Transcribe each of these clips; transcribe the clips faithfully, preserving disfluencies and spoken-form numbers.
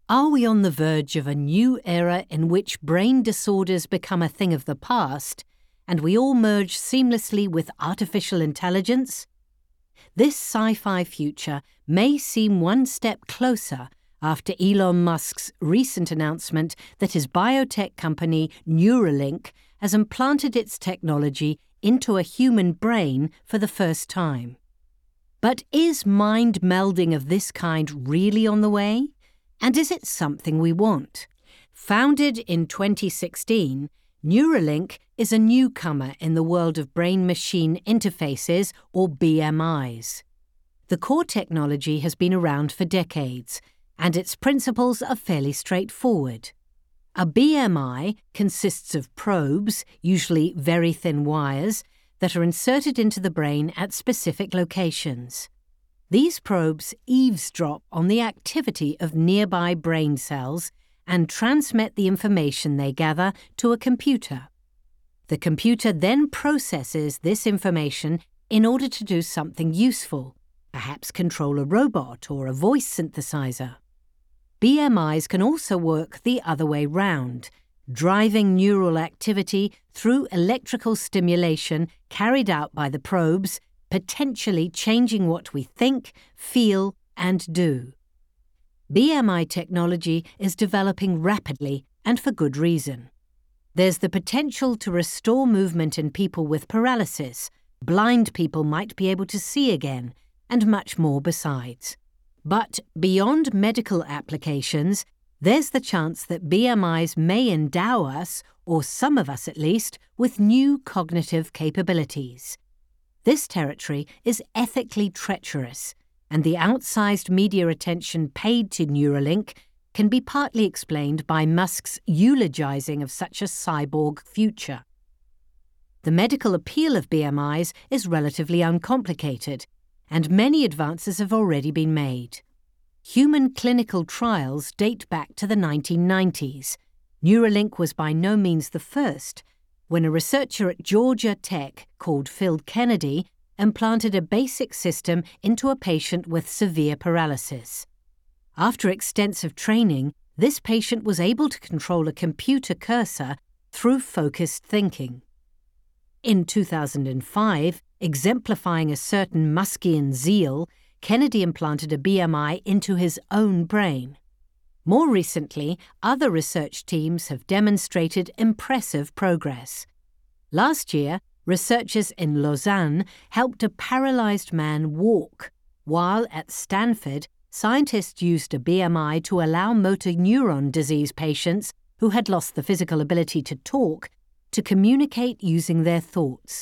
Are we on the verge of a new era in which brain disorders become a thing of the past and we all merge seamlessly with artificial intelligence? This sci-fi future may seem one step closer after Elon Musk's recent announcement that his biotech company Neuralink has implanted its technology into a human brain for the first time. But is mind melding of this kind really on the way? And is it something we want? Founded in twenty sixteen, Neuralink is a newcomer in the world of brain-machine interfaces, or B M Is. The core technology has been around for decades, and its principles are fairly straightforward. A B M I consists of probes, usually very thin wires, that are inserted into the brain at specific locations. These probes eavesdrop on the activity of nearby brain cells and transmit the information they gather to a computer. The computer then processes this information in order to do something useful, perhaps control a robot or a voice synthesizer. B M Is can also work the other way round, driving neural activity through electrical stimulation carried out by the probes, potentially changing what we think, feel, and do. B M I technology is developing rapidly and for good reason. There's the potential to restore movement in people with paralysis, blind people might be able to see again, and much more besides. But beyond medical applications, there's the chance that B M Is may endow us, or some of us at least, with new cognitive capabilities. This territory is ethically treacherous, and the outsized media attention paid to Neuralink can be partly explained by Musk's eulogizing of such a cyborg future. The medical appeal of B M Is is relatively uncomplicated, and many advances have already been made. Human clinical trials date back to the nineteen nineties. Neuralink was by no means the first, when a researcher at Georgia Tech called Phil Kennedy implanted a basic system into a patient with severe paralysis. After extensive training, this patient was able to control a computer cursor through focused thinking. In two thousand five, exemplifying a certain Muskian zeal, Kennedy implanted a B M I into his own brain. More recently, other research teams have demonstrated impressive progress. Last year, researchers in Lausanne helped a paralyzed man walk, while at Stanford, scientists used a B M I to allow motor neuron disease patients who had lost the physical ability to talk to communicate using their thoughts.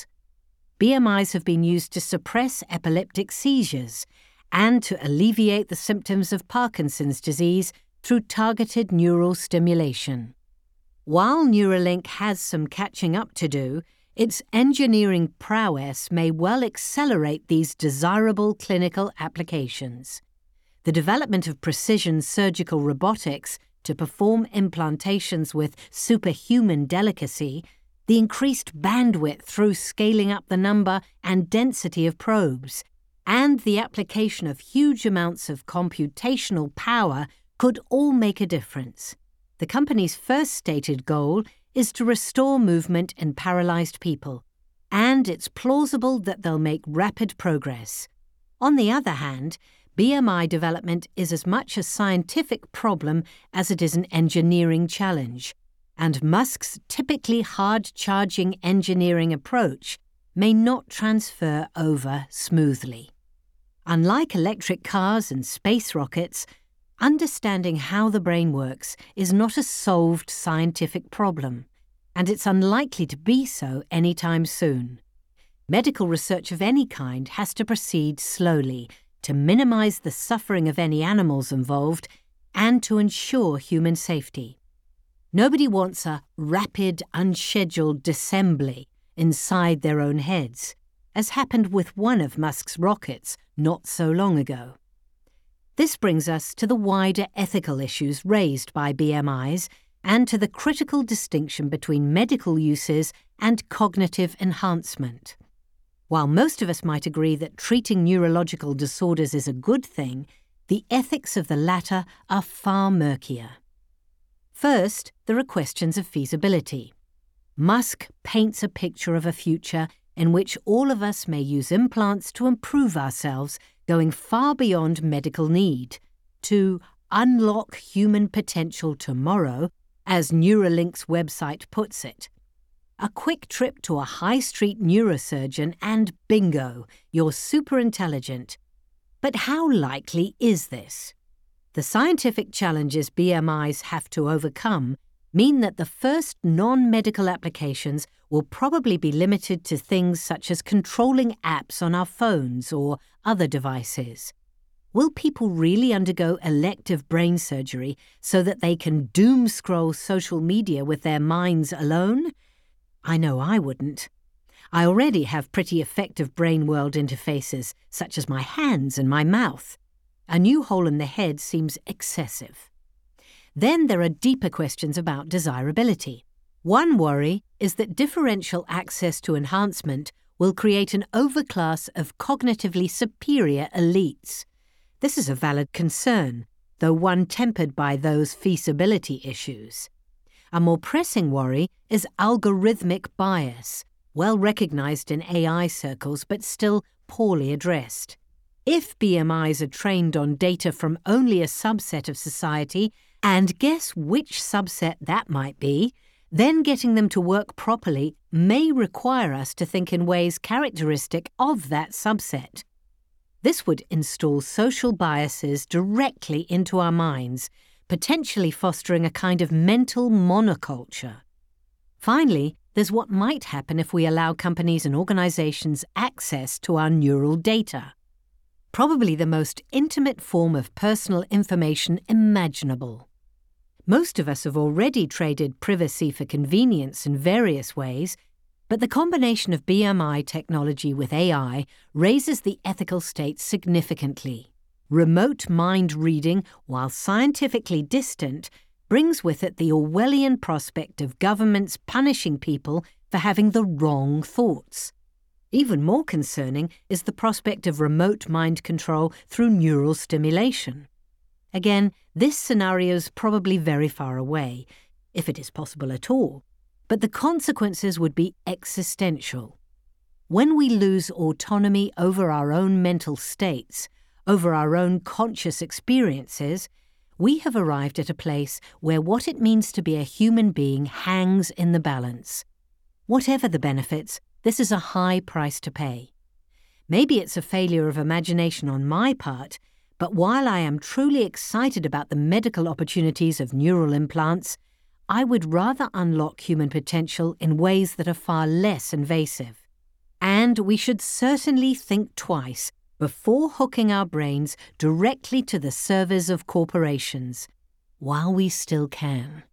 B M Is have been used to suppress epileptic seizures and to alleviate the symptoms of Parkinson's disease through targeted neural stimulation. While Neuralink has some catching up to do, its engineering prowess may well accelerate these desirable clinical applications. The development of precision surgical robotics to perform implantations with superhuman delicacy, the increased bandwidth through scaling up the number and density of probes, and the application of huge amounts of computational power could all make a difference. The company's first stated goal is to restore movement in paralyzed people, and it's plausible that they'll make rapid progress. On the other hand, B M I development is as much a scientific problem as it is an engineering challenge, and Musk's typically hard-charging engineering approach may not transfer over smoothly. Unlike electric cars and space rockets, understanding how the brain works is not a solved scientific problem, and it's unlikely to be so anytime soon. Medical research of any kind has to proceed slowly to minimize the suffering of any animals involved and to ensure human safety. Nobody wants a rapid, unscheduled disassembly inside their own heads, as happened with one of Musk's rockets not so long ago. This brings us to the wider ethical issues raised by B M Is and to the critical distinction between medical uses and cognitive enhancement. While most of us might agree that treating neurological disorders is a good thing, the ethics of the latter are far murkier. First, there are questions of feasibility. Musk paints a picture of a future in which all of us may use implants to improve ourselves, going far beyond medical need, to unlock human potential tomorrow, as Neuralink's website puts it. A quick trip to a high street neurosurgeon and bingo, you're super intelligent. But how likely is this? The scientific challenges B M Is have to overcome mean that the first non-medical applications will probably be limited to things such as controlling apps on our phones or other devices. Will people really undergo elective brain surgery so that they can doom scroll social media with their minds alone? I know I wouldn't. I already have pretty effective brain-world interfaces, such as my hands and my mouth. A new hole in the head seems excessive. Then there are deeper questions about desirability. One worry is that differential access to enhancement will create an overclass of cognitively superior elites. This is a valid concern, though one tempered by those feasibility issues. A more pressing worry is algorithmic bias, well recognized in A I circles but still poorly addressed. If B M Is are trained on data from only a subset of society, and guess which subset that might be, then getting them to work properly may require us to think in ways characteristic of that subset. This would install social biases directly into our minds, potentially fostering a kind of mental monoculture. Finally, there's what might happen if we allow companies and organizations access to our neural data. Probably the most intimate form of personal information imaginable. Most of us have already traded privacy for convenience in various ways, but the combination of B M I technology with A I raises the ethical stakes significantly. Remote mind reading, while scientifically distant, brings with it the Orwellian prospect of governments punishing people for having the wrong thoughts. Even more concerning is the prospect of remote mind control through neural stimulation. Again, this scenario is probably very far away, if it is possible at all, but the consequences would be existential. When we lose autonomy over our own mental states, over our own conscious experiences, we have arrived at a place where what it means to be a human being hangs in the balance. Whatever the benefits, this is a high price to pay. Maybe it's a failure of imagination on my part, but while I am truly excited about the medical opportunities of neural implants, I would rather unlock human potential in ways that are far less invasive. And we should certainly think twice before hooking our brains directly to the servers of corporations, while we still can.